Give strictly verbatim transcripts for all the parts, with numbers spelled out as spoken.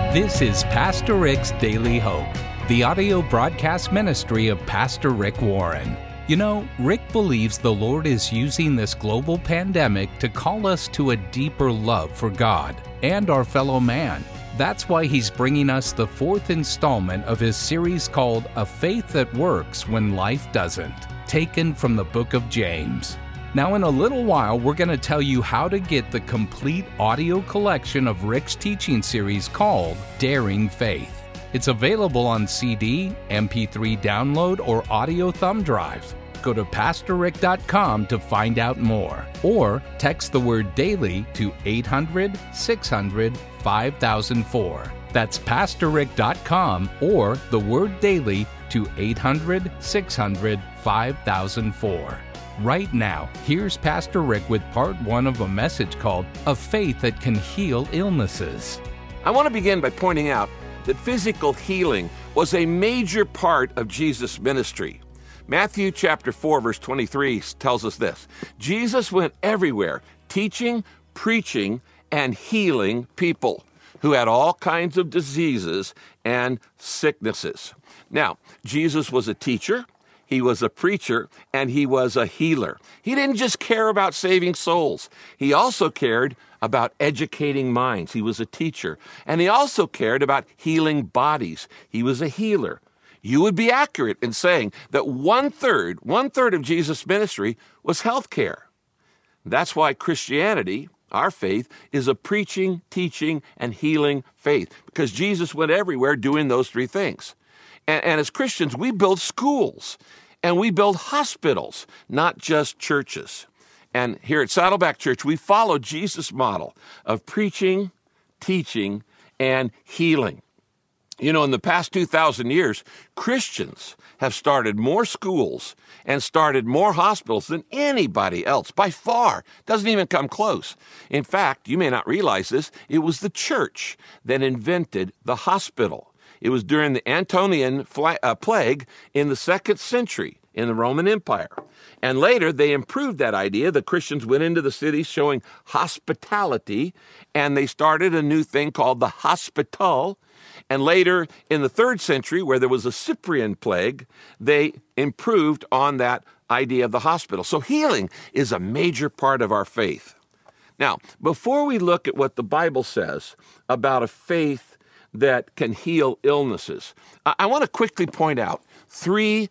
This is Pastor Rick's Daily Hope, the audio broadcast ministry of Pastor Rick Warren. You know, Rick believes the Lord is using this global pandemic to call us to a deeper love for God and our fellow man. That's why he's bringing us the fourth installment of his series called A Faith That Works When Life Doesn't, taken from the book of James. Now, in a little while, we're going to tell you how to get the complete audio collection of Rick's teaching series called Daring Faith. It's available on C D, M P three download, or audio thumb drive. Go to pastor rick dot com to find out more, or text the word DAILY to eight hundred, six hundred, five thousand four. That's pastor rick dot com or the word DAILY to eight hundred, six hundred, five thousand four. Right now, here's Pastor Rick with part one of a message called A Faith That Can Heal Illnesses. I want to begin by pointing out that physical healing was a major part of Jesus' ministry. Matthew chapter four, verse twenty-three tells us this: Jesus went everywhere, teaching, preaching, and healing people who had all kinds of diseases and sicknesses. Now, Jesus was a teacher, he was a preacher, and he was a healer. He didn't just care about saving souls. He also cared about educating minds. He was a teacher. And he also cared about healing bodies. He was a healer. You would be accurate in saying that one-third, one-third of Jesus' ministry was healthcare. That's why Christianity, our faith, is a preaching, teaching, and healing faith, because Jesus went everywhere doing those three things. And, and as Christians, we build schools and we build hospitals, not just churches. And here at Saddleback Church, we follow Jesus' model of preaching, teaching, and healing. You know, in the past two thousand years, Christians have started more schools and started more hospitals than anybody else, by far. Doesn't even come close. In fact, you may not realize this, it was the church that invented the hospital. It was during the Antonian fla- uh, plague in the second century in the Roman Empire. And later, they improved that idea. The Christians went into the cities showing hospitality, and they started a new thing called the hospital. And later, in the third century, where there was a Cyprian plague, they improved on that idea of the hospital. So healing is a major part of our faith. Now, before we look at what the Bible says about a faith that can heal illnesses, I, I want to quickly point out three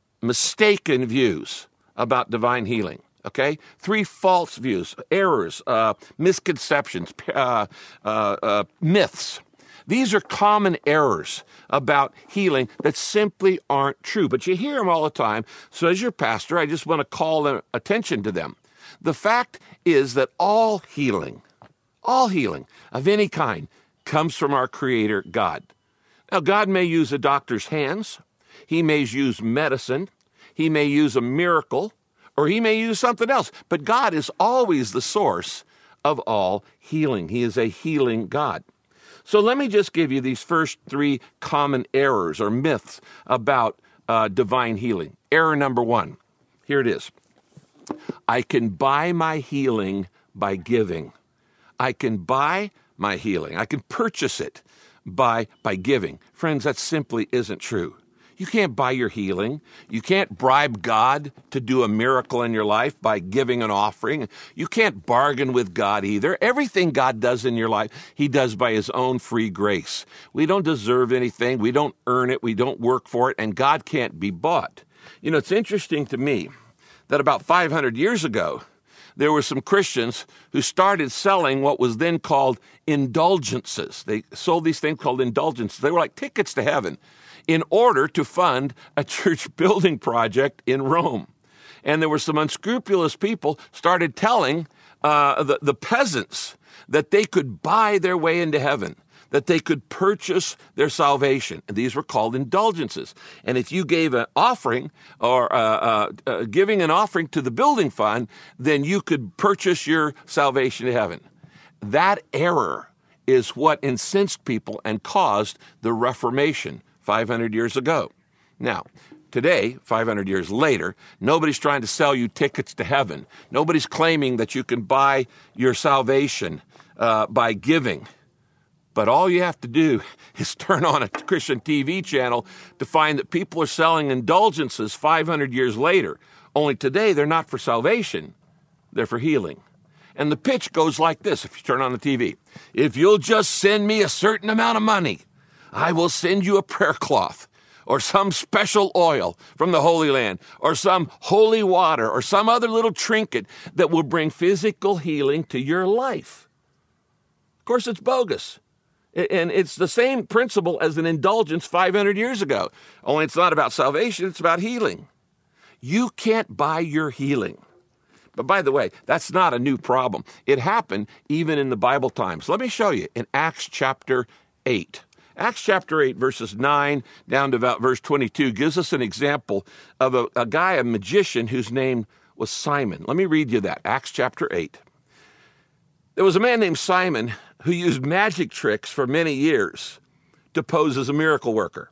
mistaken views about divine healing. Okay? Three false views, errors, uh, misconceptions, uh, uh, uh, myths. These are common errors about healing that simply aren't true, but you hear them all the time. So as your pastor, I just want to call attention to them. The fact is that all healing, all healing of any kind comes from our Creator, God. Now, God may use a doctor's hands. He may use medicine. He may use a miracle, or he may use something else. But God is always the source of all healing. He is a healing God. So let me just give you these first three common errors or myths about uh, divine healing. Error number one, here it is. I can buy my healing by giving. I can buy my healing. I can purchase it by, by giving. Friends, that simply isn't true. You can't buy your healing. You can't bribe God to do a miracle in your life by giving an offering. You can't bargain with God either. Everything God does in your life, he does by his own free grace. We don't deserve anything. We don't earn it. We don't work for it. And God can't be bought. You know, it's interesting to me that about five hundred years ago, there were some Christians who started selling what was then called indulgences. They sold these things called indulgences. They were like tickets to heaven in order to fund a church building project in Rome. And there were some unscrupulous people started telling uh, the, the peasants that they could buy their way into heaven, that they could purchase their salvation. And these were called indulgences. And if you gave an offering or uh, uh, uh, giving an offering to the building fund, then you could purchase your salvation to heaven. That error is what incensed people and caused the Reformation five hundred years ago. Now, today, five hundred years later, nobody's trying to sell you tickets to heaven. Nobody's claiming that you can buy your salvation uh, by giving. But all you have to do is turn on a Christian T V channel to find that people are selling indulgences five hundred years later. Only today, they're not for salvation. They're for healing. And the pitch goes like this, if you turn on the T V. If you'll just send me a certain amount of money, I will send you a prayer cloth or some special oil from the Holy Land or some holy water or some other little trinket that will bring physical healing to your life. Of course, it's bogus. And it's the same principle as an indulgence five hundred years ago. Only it's not about salvation, it's about healing. You can't buy your healing. But by the way, that's not a new problem. It happened even in the Bible times. Let me show you in Acts chapter eight. Acts chapter eight, verses nine down to about verse twenty-two gives us an example of a, a guy, a magician, whose name was Simon. Let me read you that. Acts chapter eight. There was a man named Simon who used magic tricks for many years to pose as a miracle worker.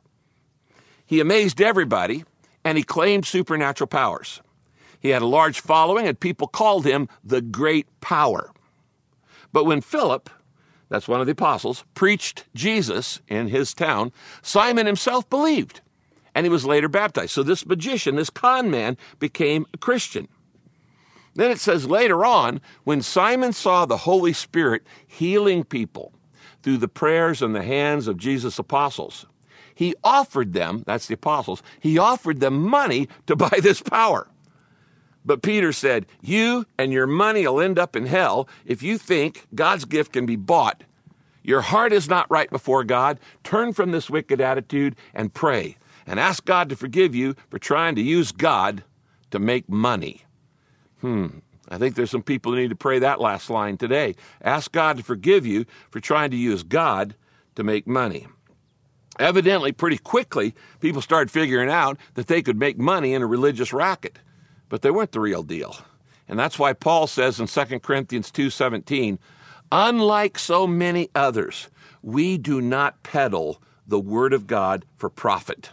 He amazed everybody, and he claimed supernatural powers. He had a large following, and people called him the Great Power. But when Philip, that's one of the apostles, preached Jesus in his town, Simon himself believed, and he was later baptized. So this magician, this con man, became a Christian. Then it says later on, when Simon saw the Holy Spirit healing people through the prayers and the hands of Jesus' apostles, he offered them, that's the apostles, he offered them money to buy this power. But Peter said, you and your money will end up in hell if you think God's gift can be bought. Your heart is not right before God. Turn from this wicked attitude and pray and ask God to forgive you for trying to use God to make money. Hmm, I think there's some people who need to pray that last line today. Ask God to forgive you for trying to use God to make money. Evidently, pretty quickly, people started figuring out that they could make money in a religious racket. But they weren't the real deal. And that's why Paul says in Second Corinthians two seventeen, unlike so many others, we do not peddle the word of God for profit.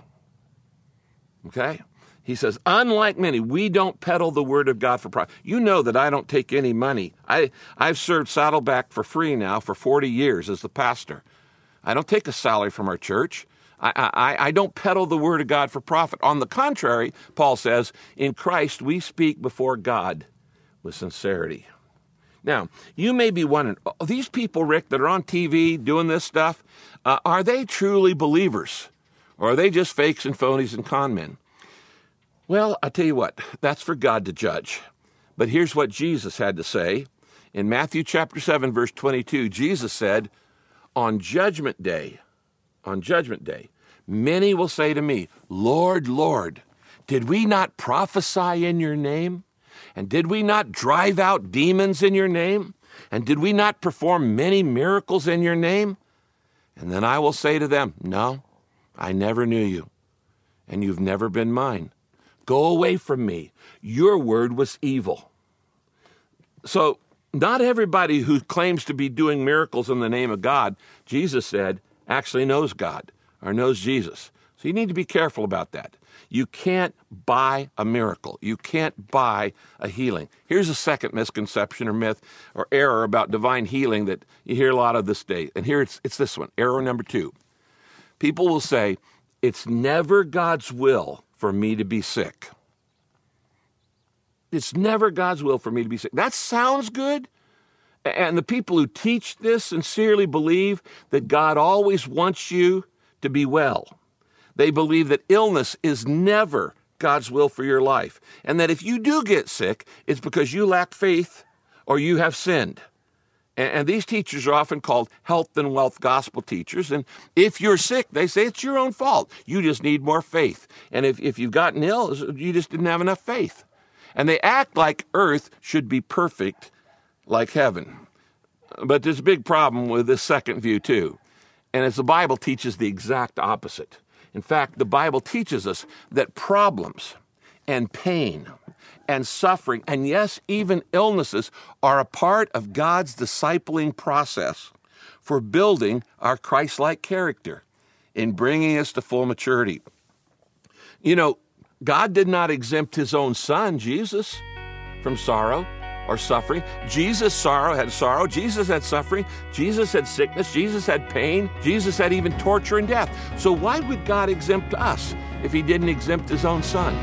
Okay? He says, unlike many, we don't peddle the word of God for profit. You know that I don't take any money. I, I've served Saddleback for free now for forty years as the pastor. I don't take a salary from our church. I, I, I don't peddle the word of God for profit. On the contrary, Paul says, in Christ we speak before God with sincerity. Now, you may be wondering, oh, these people, Rick, that are on T V doing this stuff, uh, are they truly believers? Or are they just fakes and phonies and con men? Well, I tell you what, that's for God to judge. But here's what Jesus had to say. In Matthew chapter seven, verse twenty-two, Jesus said, on judgment day, on judgment day, many will say to me, Lord, Lord, did we not prophesy in your name? And did we not drive out demons in your name? And did we not perform many miracles in your name? And then I will say to them, no, I never knew you, and you've never been mine. Go away from me. Your word was evil. So not everybody who claims to be doing miracles in the name of God, Jesus said, actually knows God or knows Jesus. So you need to be careful about that. You can't buy a miracle. You can't buy a healing. Here's a second misconception or myth or error about divine healing that you hear a lot of this day. And here it's, it's this one, error number two. People will say, it's never God's will for me to be sick. It's never God's will for me to be sick. That sounds good. And the people who teach this sincerely believe that God always wants you to be well. They believe that illness is never God's will for your life. And that if you do get sick, it's because you lack faith or you have sinned. And these teachers are often called health and wealth gospel teachers. And if you're sick, they say it's your own fault. You just need more faith. And if, if you've gotten ill, you just didn't have enough faith. And they act like earth should be perfect like heaven. But there's a big problem with this second view too. And as the Bible teaches the exact opposite. In fact, the Bible teaches us that problems and pain and suffering, and yes, even illnesses, are a part of God's discipling process for building our Christ-like character in bringing us to full maturity. You know, God did not exempt his own son, Jesus, from sorrow. or suffering. Jesus sorrow had sorrow. Jesus had suffering. Jesus had sickness. Jesus had pain. Jesus had even torture and death. So why would God exempt us if he didn't exempt his own son?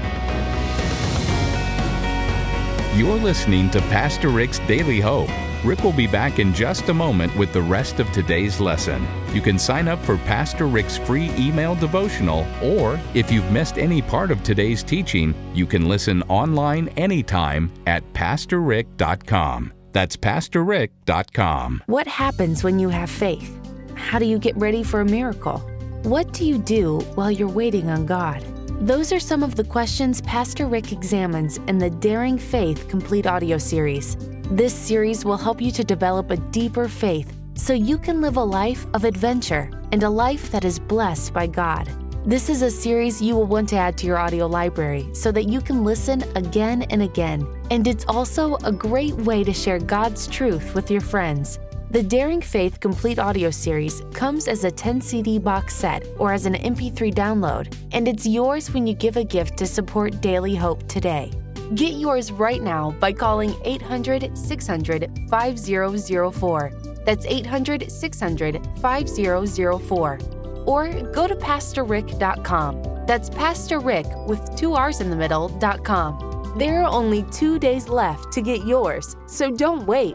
You're listening to Pastor Rick's Daily Hope. Rick will be back in just a moment with the rest of today's lesson. You can sign up for Pastor Rick's free email devotional, or if you've missed any part of today's teaching, you can listen online anytime at pastor rick dot com. That's pastor rick dot com. What happens when you have faith? How do you get ready for a miracle? What do you do while you're waiting on God? Those are some of the questions Pastor Rick examines in the Daring Faith Complete Audio Series. This series will help you to develop a deeper faith so you can live a life of adventure and a life that is blessed by God. This is a series you will want to add to your audio library so that you can listen again and again. And it's also a great way to share God's truth with your friends. The Daring Faith Complete Audio Series comes as a ten C D box set or as an M P three download, and it's yours when you give a gift to support Daily Hope today. Get yours right now by calling eight hundred, six hundred, five zero zero four. That's eight hundred, six hundred, five zero zero four. Or go to pastor rick dot com. That's Pastor Rick with two R's in the middle, dot com. There are only two days left to get yours, so don't wait.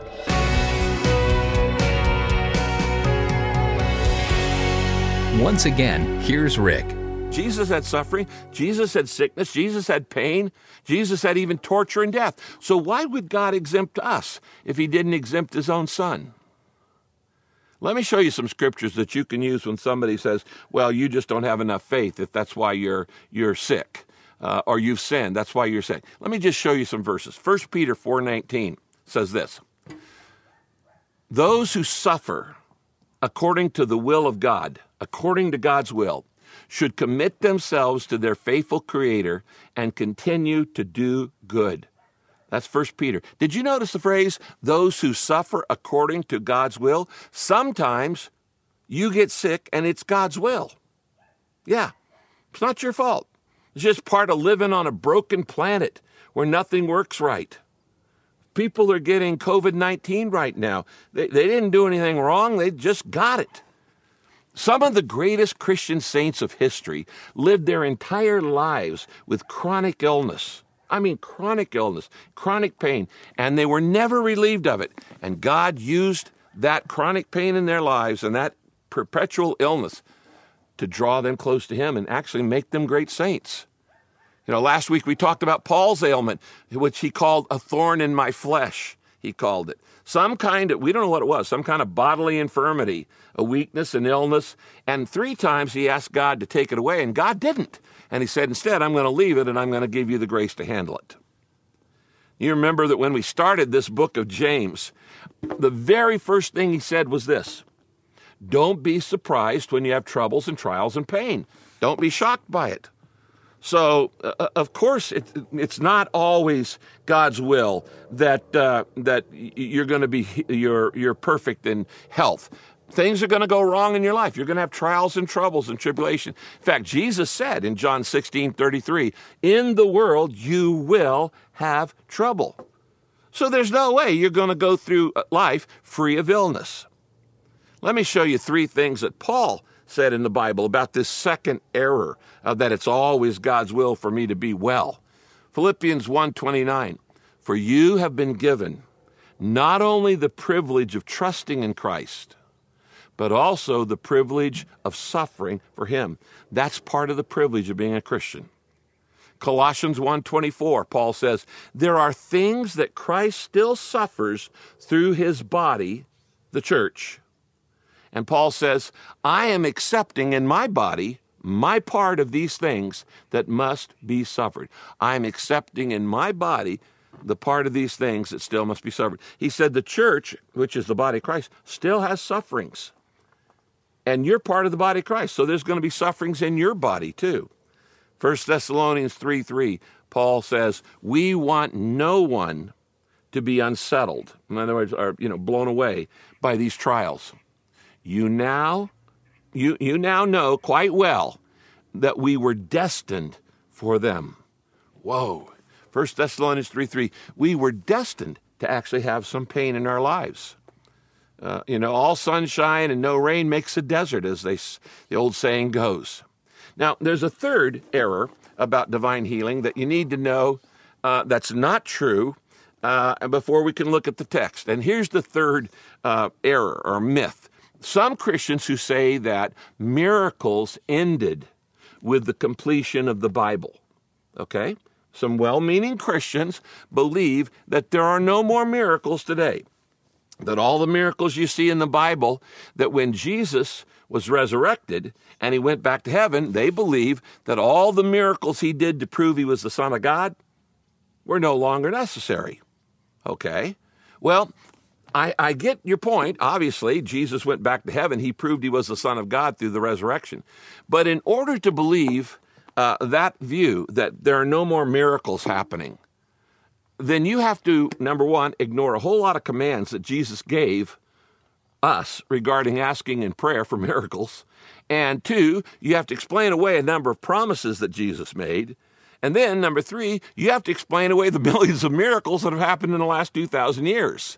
Once again, here's Rick. Jesus had suffering. Jesus had sickness. Jesus had pain. Jesus had even torture and death. So why would God exempt us if he didn't exempt his own son? Let me show you some scriptures that you can use when somebody says, well, you just don't have enough faith if that's why you're you're sick, uh, or you've sinned. That's why you're sick. Let me just show you some verses. First Peter four nineteen says this: those who suffer according to the will of God, according to God's will, should commit themselves to their faithful Creator and continue to do good. That's First Peter. Did you notice the phrase, those who suffer according to God's will? Sometimes you get sick and it's God's will. Yeah, it's not your fault. It's just part of living on a broken planet where nothing works right. People are getting covid nineteen right now. They, they didn't do anything wrong. They just got it. Some of the greatest Christian saints of history lived their entire lives with chronic illness. I mean, chronic illness, chronic pain, and they were never relieved of it. And God used that chronic pain in their lives and that perpetual illness to draw them close to him and actually make them great saints. You know, last week we talked about Paul's ailment, which he called a thorn in my flesh, he called it. Some kind of, we don't know what it was, some kind of bodily infirmity, a weakness, an illness. And three times he asked God to take it away, and God didn't. And he said, instead, I'm going to leave it, and I'm going to give you the grace to handle it. You remember that when we started this book of James, the very first thing he said was this: don't be surprised when you have troubles and trials and pain. Don't be shocked by it. So, uh, of course, it, it's not always God's will that uh, that you're going to be you're you're perfect in health. Things are going to go wrong in your life. You're going to have trials and troubles and tribulation. In fact, Jesus said in John sixteen thirty-three, "In the world you will have trouble." So there's no way you're going to go through life free of illness. Let me show you three things that Paul said in the Bible about this second error, uh, that it's always God's will for me to be well. Philippians one twenty-nine, "For you have been given not only the privilege of trusting in Christ, but also the privilege of suffering for him." That's part of the privilege of being a Christian. Colossians one twenty-four, Paul says, "There are things that Christ still suffers through his body, the church." And Paul says, "I am accepting in my body my part of these things that must be suffered." I'm accepting in my body the part of these things that still must be suffered. He said the church, which is the body of Christ, still has sufferings. And you're part of the body of Christ, so there's going to be sufferings in your body too. First Thessalonians three three, Paul says, "We want no one to be unsettled." In other words, are, you know, blown away by these trials. You now, you, you now know quite well that we were destined for them. Whoa. First Thessalonians three three, we were destined to to actually have some pain in our lives. Uh, you know, all sunshine and no rain makes a desert, as they, the old saying goes. Now, there's a third error about divine healing that you need to know uh, that's not true uh, before we can look at the text. And here's the third uh, error or myth. Some Christians who say that miracles ended with the completion of the Bible, okay? Some well-meaning Christians believe that there are no more miracles today, that all the miracles you see in the Bible, that when Jesus was resurrected and he went back to heaven, they believe that all the miracles he did to prove he was the Son of God were no longer necessary. Okay? Well, I, I get your point. Obviously, Jesus went back to heaven. He proved he was the Son of God through the resurrection. But in order to believe uh, that view, that there are no more miracles happening, then you have to, number one, ignore a whole lot of commands that Jesus gave us regarding asking in prayer for miracles. And two, you have to explain away a number of promises that Jesus made. And then, number three, you have to explain away the millions of miracles that have happened in the last two thousand years.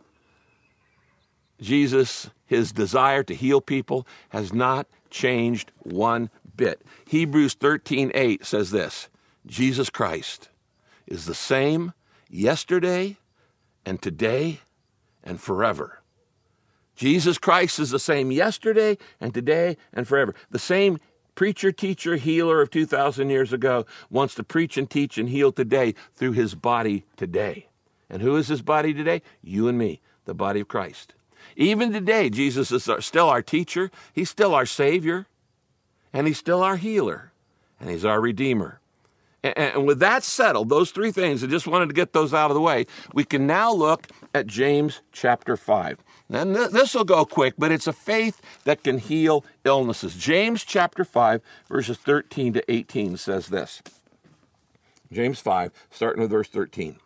Jesus, his desire to heal people has not changed one bit. Hebrews thirteen eight says this, Jesus Christ is the same yesterday and today and forever. Jesus Christ is the same yesterday and today and forever. The same preacher, teacher, healer of two thousand years ago wants to preach and teach and heal today through his body today. And who is his body today? You and me, the body of Christ. Even today, Jesus is still our teacher. He's still our Savior. And he's still our healer. And he's our Redeemer. And with that settled, those three things, I just wanted to get those out of the way, we can now look at James chapter five. And this will go quick, but it's a faith that can heal illnesses. James chapter five, verses thirteen to eighteen says this. James five, starting with verse thirteen.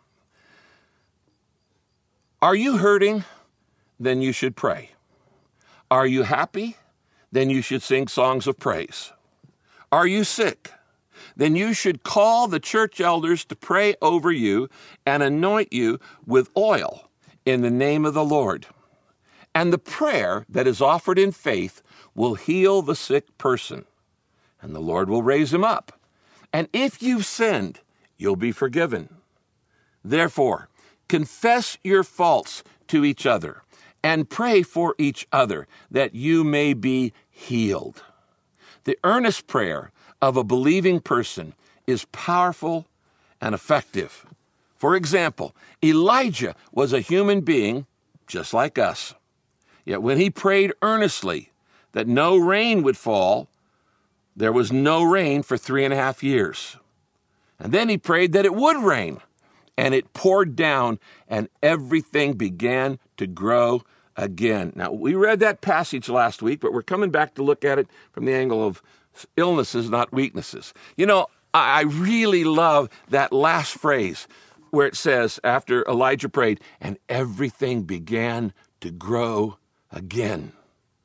Are you hurting? Then you should pray. Are you happy? Then you should sing songs of praise. Are you sick? Then you should call the church elders to pray over you and anoint you with oil in the name of the Lord. And the prayer that is offered in faith will heal the sick person, and the Lord will raise him up. And if you've sinned, you'll be forgiven. Therefore, confess your faults to each other and pray for each other that you may be healed. The earnest prayer of a believing person is powerful and effective. For example, Elijah was a human being just like us. Yet when he prayed earnestly that no rain would fall, there was no rain for three and a half years. And then he prayed that it would rain, and it poured down, and everything began to grow again. Now, we read that passage last week, but we're coming back to look at it from the angle of illnesses, not weaknesses. You know, I really love that last phrase where it says, after Elijah prayed, and everything began to grow again.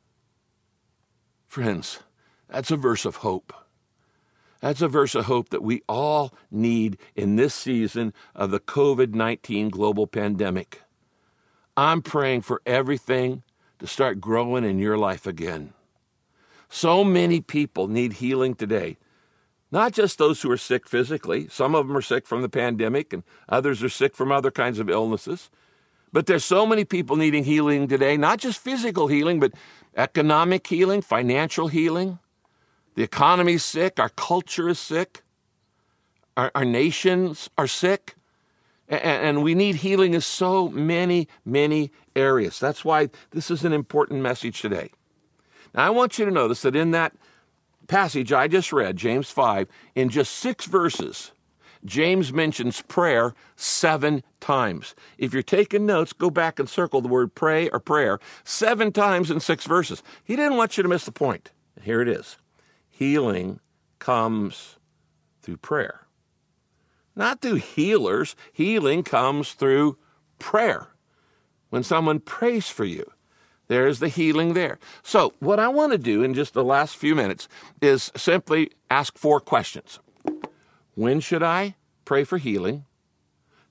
Friends, that's a verse of hope. That's a verse of hope that we all need in this season of the covid nineteen global pandemic. I'm praying for everything to start growing in your life again. So many people need healing today. Not just those who are sick physically. Some of them are sick from the pandemic and others are sick from other kinds of illnesses. But there's so many people needing healing today, not just physical healing, but economic healing, financial healing. The economy's sick. Our culture is sick. Our, our nations are sick. And, and we need healing in so many, many areas. That's why this is an important message today. Now, I want you to notice that in that passage I just read, James five, in just six verses, James mentions prayer seven times. If you're taking notes, go back and circle the word pray or prayer seven times in six verses. He didn't want you to miss the point. Here it is. Healing comes through prayer. Not through healers. Healing comes through prayer. When someone prays for you, there's the healing there. So what I want to do in just the last few minutes is simply ask four questions. When should I pray for healing?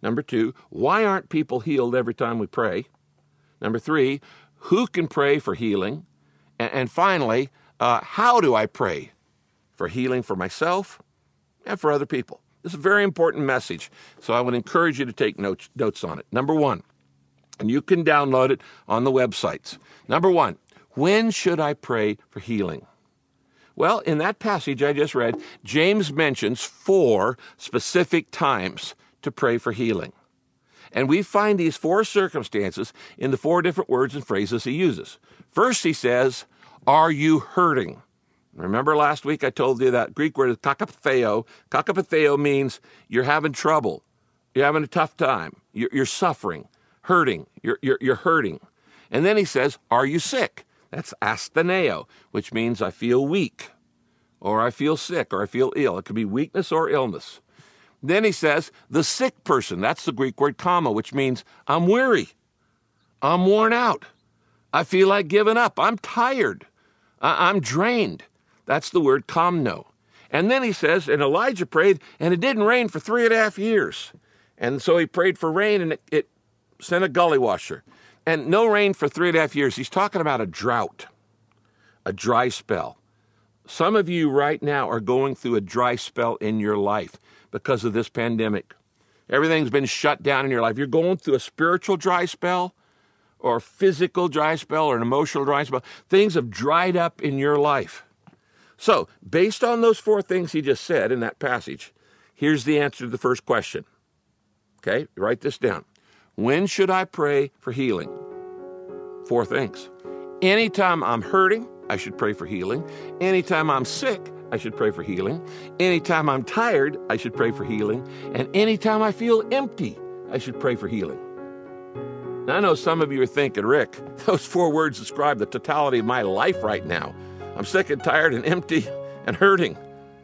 Number two, why aren't people healed every time we pray? Number three, who can pray for healing? And, and finally, uh, how do I pray for healing for myself and for other people? This is a very important message, so I would encourage you to take notes, notes on it. Number one, and you can download it on the websites. Number one, when should I pray for healing? Well, in that passage I just read, James mentions four specific times to pray for healing. And we find these four circumstances in the four different words and phrases he uses. First, he says, are you hurting? Remember last week I told you that Greek word is kakapatheo. Kakapatheo means you're having trouble. You're having a tough time. You're, you're suffering, hurting. You're, you're, you're hurting. And then he says, are you sick? That's astheneo, which means I feel weak, or I feel sick, or I feel ill. It could be weakness or illness. Then he says, the sick person. That's the Greek word kama, which means I'm weary. I'm worn out. I feel like giving up. I'm tired. I- I'm drained. That's the word kamno. And then he says, and Elijah prayed, and it didn't rain for three and a half years. And so he prayed for rain, and it, it sent a gully washer. And no rain for three and a half years. He's talking about a drought, a dry spell. Some of you right now are going through a dry spell in your life because of this pandemic. Everything's been shut down in your life. You're going through a spiritual dry spell or a physical dry spell or an emotional dry spell. Things have dried up in your life. So, based on those four things he just said in that passage, here's the answer to the first question. Okay, write this down. When should I pray for healing? Four things. Anytime I'm hurting, I should pray for healing. Anytime I'm sick, I should pray for healing. Anytime I'm tired, I should pray for healing. And anytime I feel empty, I should pray for healing. Now, I know some of you are thinking, Rick, those four words describe the totality of my life right now. I'm sick and tired and empty and hurting.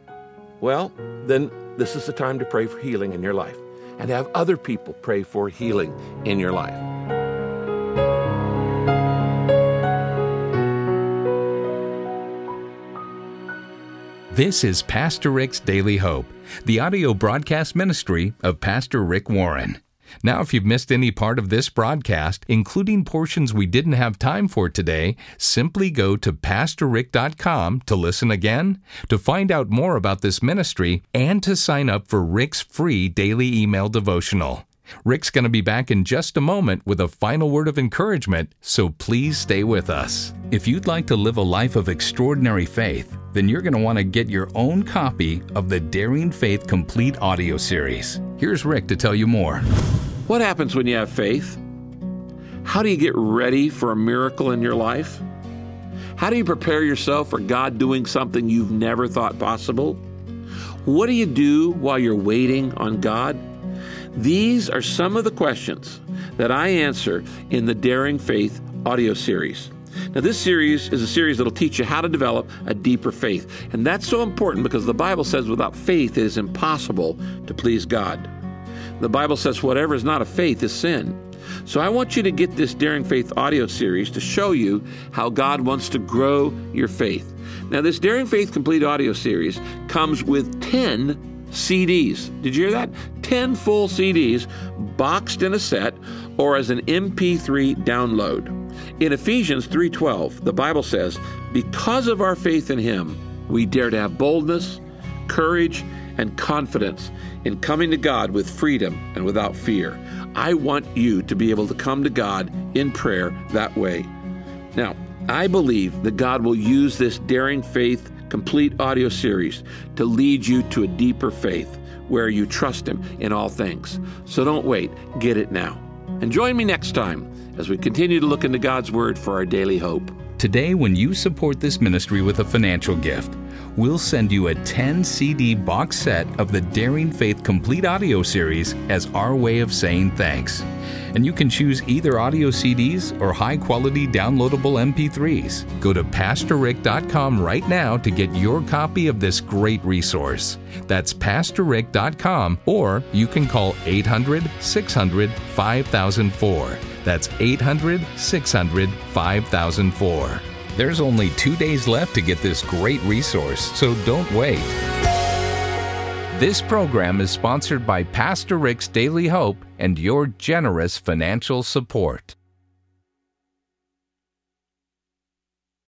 Well, then this is the time to pray for healing in your life and have other people pray for healing in your life. This is Pastor Rick's Daily Hope, the audio broadcast ministry of Pastor Rick Warren. Now, if you've missed any part of this broadcast, including portions we didn't have time for today, simply go to pastor rick dot com to listen again, to find out more about this ministry, and to sign up for Rick's free daily email devotional. Rick's going to be back in just a moment with a final word of encouragement, so please stay with us. If you'd like to live a life of extraordinary faith, then you're going to want to get your own copy of the Daring Faith Complete audio series. Here's Rick to tell you more. What happens when you have faith? How do you get ready for a miracle in your life? How do you prepare yourself for God doing something you've never thought possible? What do you do while you're waiting on God? These are some of the questions that I answer in the Daring Faith audio series. Now, this series is a series that will teach you how to develop a deeper faith. And that's so important because the Bible says without faith it is impossible to please God. The Bible says whatever is not of faith is sin. So I want you to get this Daring Faith audio series to show you how God wants to grow your faith. Now, this Daring Faith Complete audio series comes with ten C Ds. Did you hear that? ten full C Ds boxed in a set or as an M P three download. In Ephesians three twelve, the Bible says, because of our faith in Him, we dare to have boldness, courage, and confidence in coming to God with freedom and without fear. I want you to be able to come to God in prayer that way. Now, I believe that God will use this Daring Faith Complete audio series to lead you to a deeper faith where you trust Him in all things. So don't wait. Get it now. And join me next time as we continue to look into God's Word for our daily hope. Today, when you support this ministry with a financial gift, we'll send you a ten C D box set of the Daring Faith Complete audio series as our way of saying thanks. And you can choose either audio C Ds or high-quality downloadable M P threes. Go to pastor rick dot com right now to get your copy of this great resource. That's pastor rick dot com, or you can call eight hundred, six hundred, five thousand four. That's eight hundred, six hundred, five thousand four. There's only two days left to get this great resource, so don't wait. This program is sponsored by Pastor Rick's Daily Hope and your generous financial support.